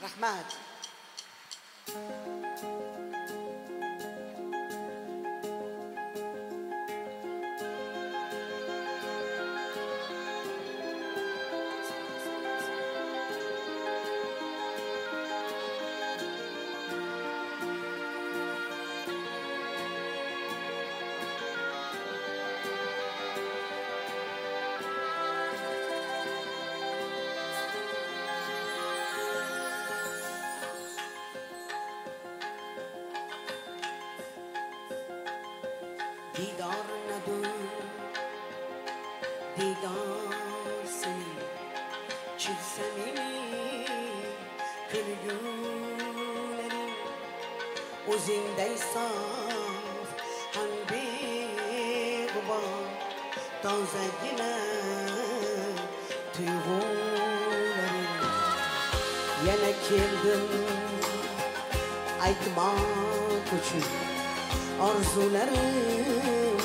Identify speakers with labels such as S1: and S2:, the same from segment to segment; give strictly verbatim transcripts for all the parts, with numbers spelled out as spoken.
S1: Rahmat. دیدار ندون دیدار سنی چه سمیمی کلگونری و زنده صاف هم بیغبا تازگینه تیغونری یعنی کردم aytma ko'chib orzularim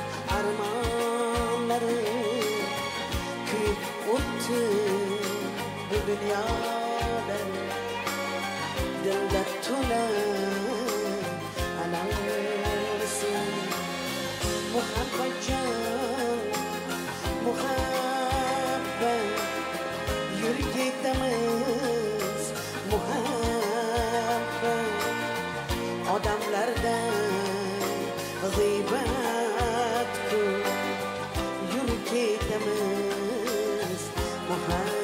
S1: armonlarim kuyib o'tdi bu dunyoda dilda to'la alamsin muhabbatjon muhabbat yur ketamiz muhabbat odamlardan g'iybat ko'p yur ketamiz muhabbat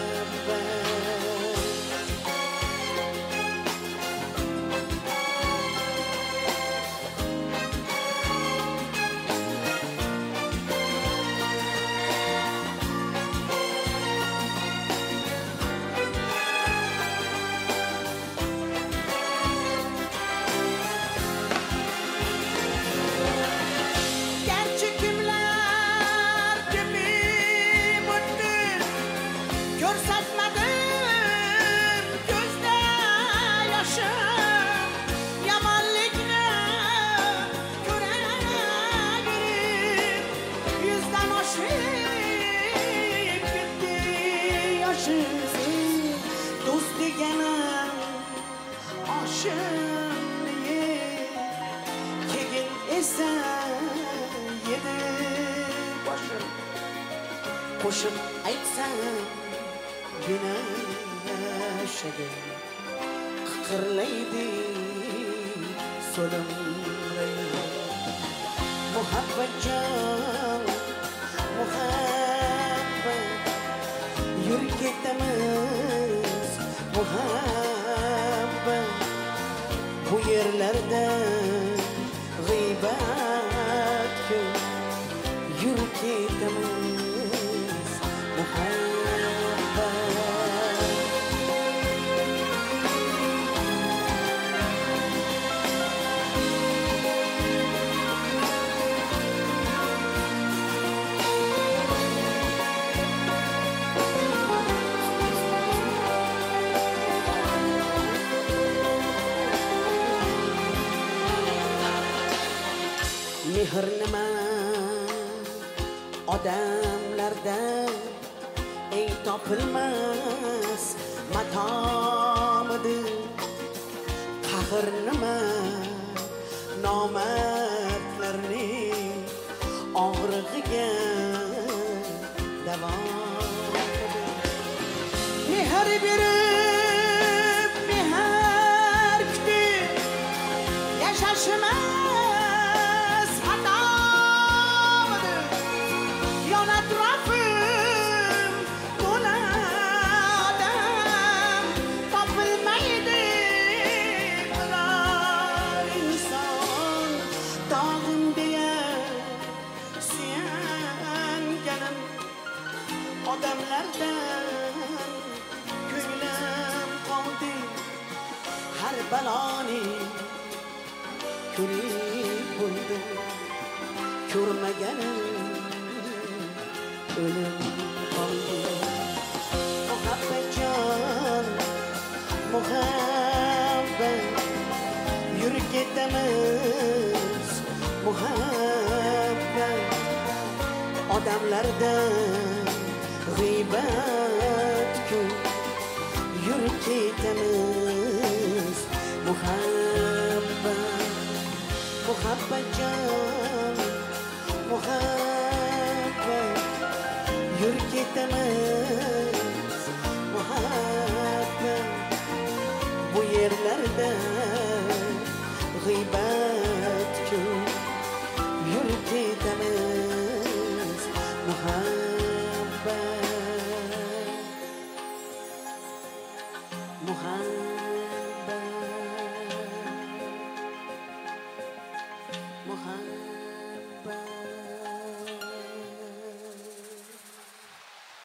S1: qo'shiq aytsam gunohshada qiqirlaydi so'limray muhabbatjon muhabbat yur ketamiz muhabbat bu yerlarda g'iybat ko'p yur ketamiz muhabbat mehr nima odamlardan eng topilmas matomidir qahr nima nomardlarning og'rig'iga davo mehr berib mehr kutib yashashimiz baloni ko'rib bo'ldim ko'rmaganim o'lim qoldi muhabbatjon muhabbat yur ketamiz muhabbat odamlardan g'iybat ko'p yurib ketamiz muhabbat muhabbatjon muhabbat yurib ketamiz